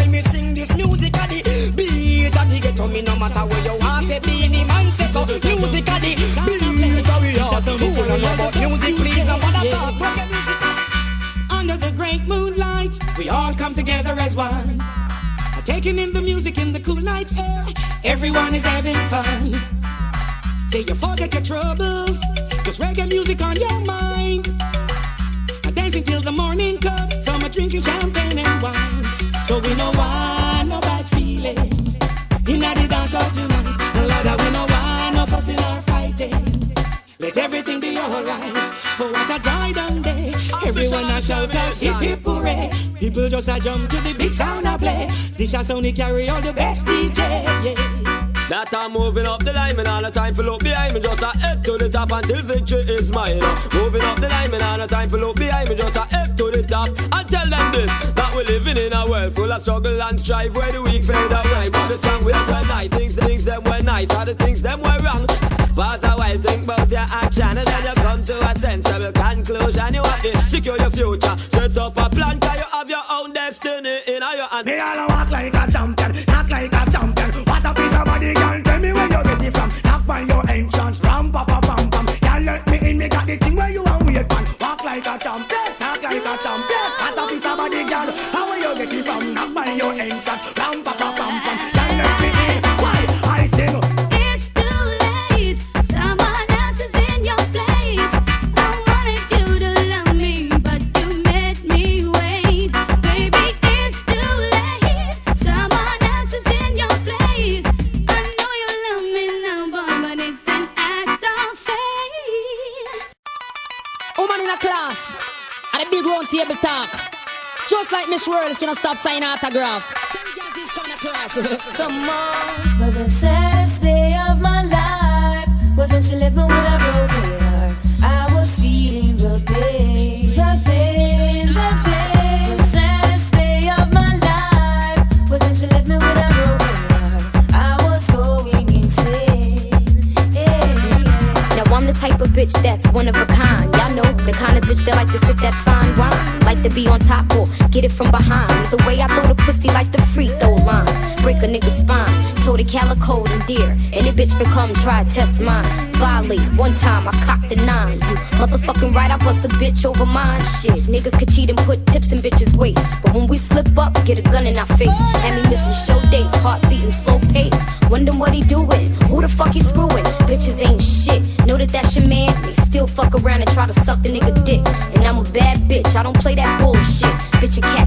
while me sing this music of the beat of the ghetto. Me no matter where you are, say Beenie Man say so. Music of the beat of we are. Who don't know about music, please no matter talk. Reggae music. Under the great moonlight, we all come together as one. Taking in the music in the cool night air, everyone is having fun. Say you forget your troubles, just reggae music on your mind. Dancing till the morning comes, some are drinking champagne and wine. So we no want no bad feeling in the dance hall tonight. Lord, we no want no fussing or fighting. Let everything be alright. Oh, what a joy done day. Everyone a shout out hip hip hooray. People just a jump to the big sound a play. This a Sony carry all the best DJ, yeah. That I'm moving up the line, and all the time for look behind me. Just a head to the top until victory is mine. Moving up the line, and all the time for look behind me. Just a head to the top and tell them this, that we're living in a world full of struggle and strife, where the weak fade away, but the strong will survive. Things them were nice, all the things them were wrong. Pause a while, think about your action, and then you come to a sensible conclusion. You want to secure your future, set up a plan, cause you have your own destiny in your hand. Me all walk like a champion, act like a champion. What a piece of body, girl, tell me where you get it from. Knock by your entrance, ram pa pa pam pam. Girl, let me in, me got the thing where you want wait man. Walk like a champion, talk like a champion. What a piece of body, girl, how where you get it from? Knock by your entrance, ram pa pa pam pam. Girl, let me in, why I sing? Table talk. Just like Miss World, she don't stop signing autograph. Come on. But the saddest day of my life was when she left me with a broken heart. I was feeling the pain, the pain, the pain. The saddest day of my life was when she left me with a broken heart. I was going insane. Now I'm the type of bitch that's one of a kind. Y'all know the kind of bitch that like to sip that fine wine. Like to be on top or get it from behind. The way I throw the pussy like the free throw line. Break a nigga's spine. Told the calico and deer. Any bitch can come try test mine. Violate. One time I cocked the 9. You motherfucking right, I bust a bitch over mine. Shit, niggas could cheat and put tips in bitches' waist. But when we slip up, get a gun in our face. Had me missing show dates, heart beating slow pace. Wondering what he doing, who the fuck he screwing. Bitches ain't shit, know that that's your man. They still fuck around and try to suck the nigga dick. And I'm a bad bitch, I don't play that bullshit. Bitch, a cat